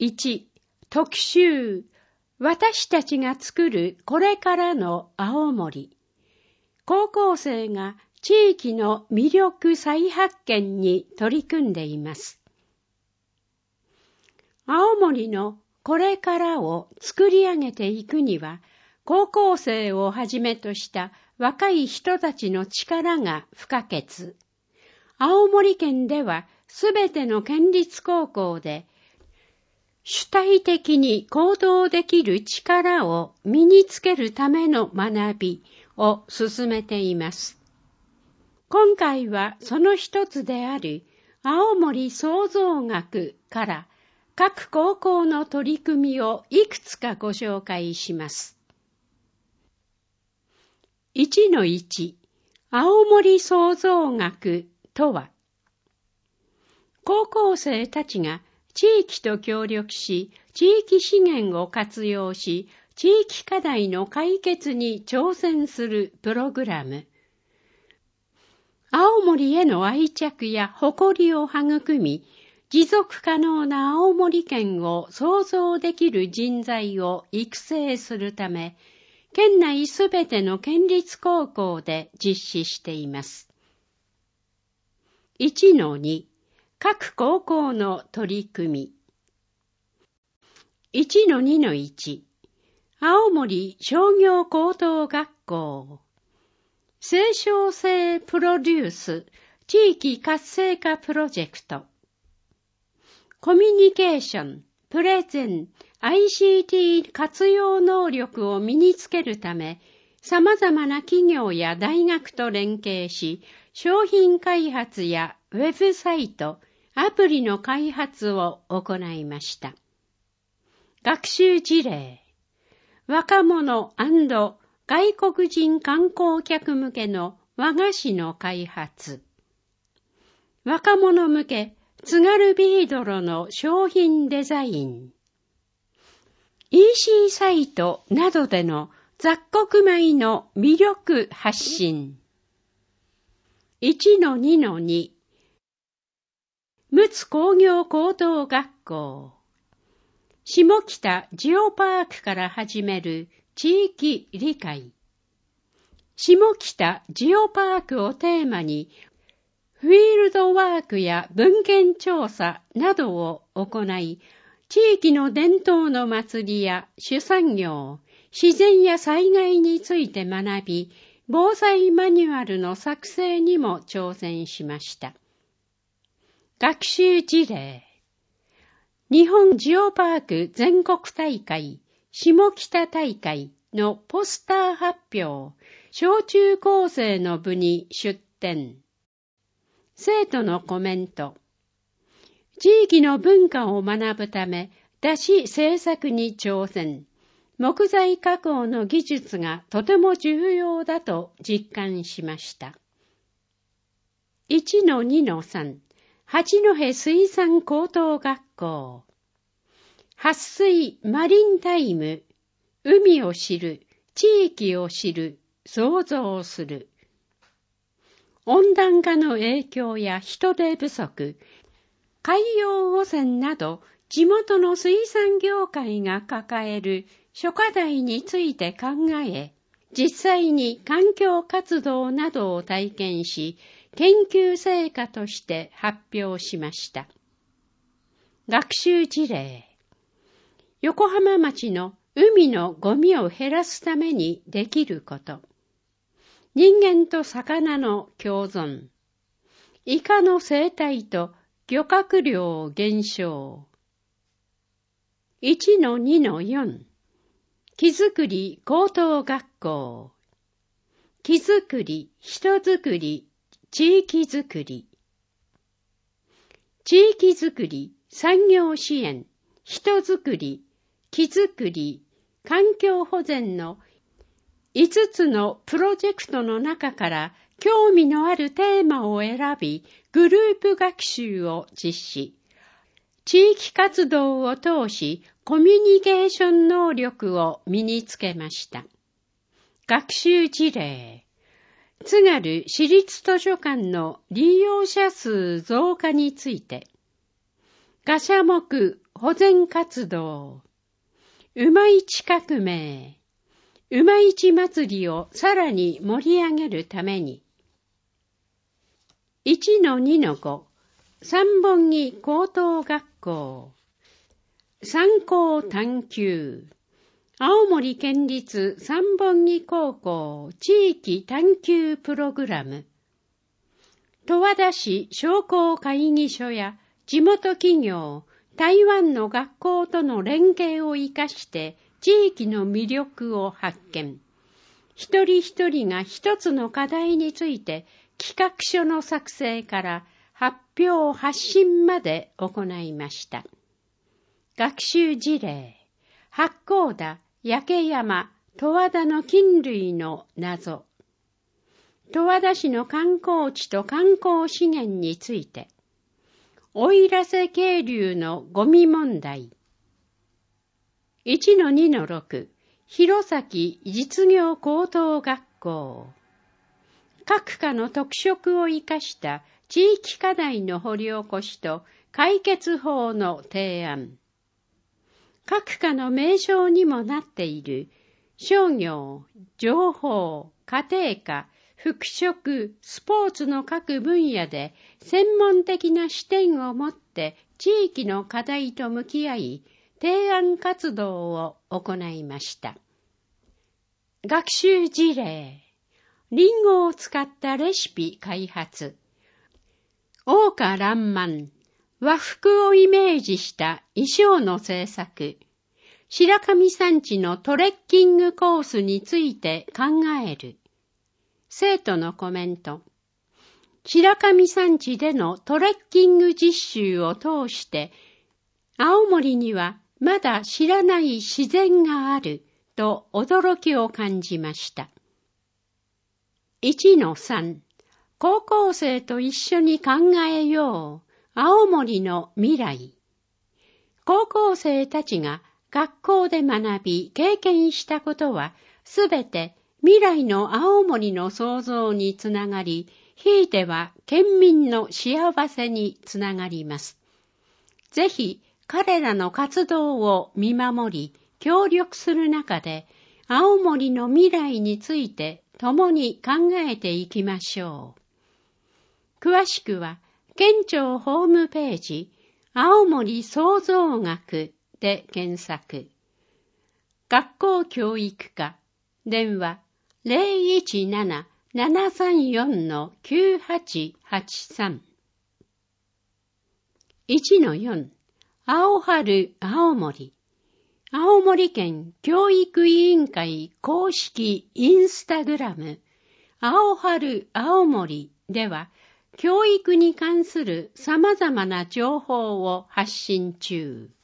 1、特集。私たちが作るこれからの青森。高校生が地域の魅力再発見に取り組んでいます。青森のこれからを作り上げていくには、高校生をはじめとした若い人たちの力が不可欠。青森県ではすべての県立高校で主体的に行動できる力を身につけるための学びを進めています。今回はその一つである青森創造学から各高校の取り組みをいくつかご紹介します。1-1 青森創造学とは、高校生たちが地域と協力し、地域資源を活用し、地域課題の解決に挑戦するプログラム。青森への愛着や誇りを育み、持続可能な青森県を創造できる人材を育成するため、県内すべての県立高校で実施しています。1-2各高校の取り組み。1-2-1 青森商業高等学校青少生プロデュース地域活性化プロジェクトコミュニケーション、プレゼン、ICT 活用能力を身につけるため、様々な企業や大学と連携し、商品開発やウェブサイト、アプリの開発を行いました。学習事例。若者&外国人観光客向けの和菓子の開発。若者向け津軽ビードロの商品デザイン。EC サイトなどでの雑穀米の魅力発信。1-2-2 陸奥工業高等学校下北ジオパークから始める地域理解下北ジオパークをテーマにフィールドワークや文献調査などを行い地域の伝統の祭りや主産業、自然や災害について学び防災マニュアルの作成にも挑戦しました。学習事例。日本ジオパーク全国大会、下北大会のポスター発表、小中高生の部に出展。生徒のコメント。地域の文化を学ぶため、出汁製作に挑戦。木材加工の技術がとても重要だと実感しました。1-2-3八戸水産高等学校撥水マリンタイム海を知る、地域を知る、創造する温暖化の影響や人手不足、海洋汚染など地元の水産業界が抱える諸課題について考え、実際に環境活動などを体験し、研究成果として発表しました。学習事例。横浜町の海のゴミを減らすためにできること。人間と魚の共存。イカの生態と漁獲量減少。1-2-4木づくり高等学校木づくり、人づくり、地域づくり地域づくり、産業支援、人づくり、木づくり、環境保全の5つのプロジェクトの中から興味のあるテーマを選び、グループ学習を実施。地域活動を通し、コミュニケーション能力を身につけました。学習事例。津軽市立図書館の利用者数増加について、 貨車目保全活動、馬市革命、馬市祭りをさらに盛り上げるために、1-2-5、三本木高等学校、三高探究、青森県立三本木高校地域探究プログラム、十和田市商工会議所や地元企業、台湾の学校との連携を生かして地域の魅力を発見。一人一人が一つの課題について企画書の作成から発表発信まで行いました。学習事例、八甲田、焼山、十和田の菌類の謎。十和田市の観光地と観光資源について。奥入瀬渓流のゴミ問題。1-2-6、弘前実業高等学校。各科の特色を生かした地域課題の掘り起こしと解決法の提案。各科の名称にもなっている商業、情報、家庭科、服飾、スポーツの各分野で専門的な視点を持って地域の課題と向き合い、提案活動を行いました。学習事例、リンゴを使ったレシピ開発。桜花爛漫、和服をイメージした衣装の制作。白神山地のトレッキングコースについて考える。生徒のコメント。白神山地でのトレッキング実習を通して、青森にはまだ知らない自然があると驚きを感じました。1-3、高校生と一緒に考えよう、青森の未来。高校生たちが学校で学び経験したことは、すべて未来の青森の創造につながり、ひいては県民の幸せにつながります。ぜひ彼らの活動を見守り、協力する中で、青森の未来について共に考えていきましょう。詳しくは、県庁ホームページ、青森創造学で検索。学校教育課、電話017-734-9883。1-4、青春青森。青森県教育委員会公式インスタグラム、青春青森では、教育に関する様々な情報を発信中。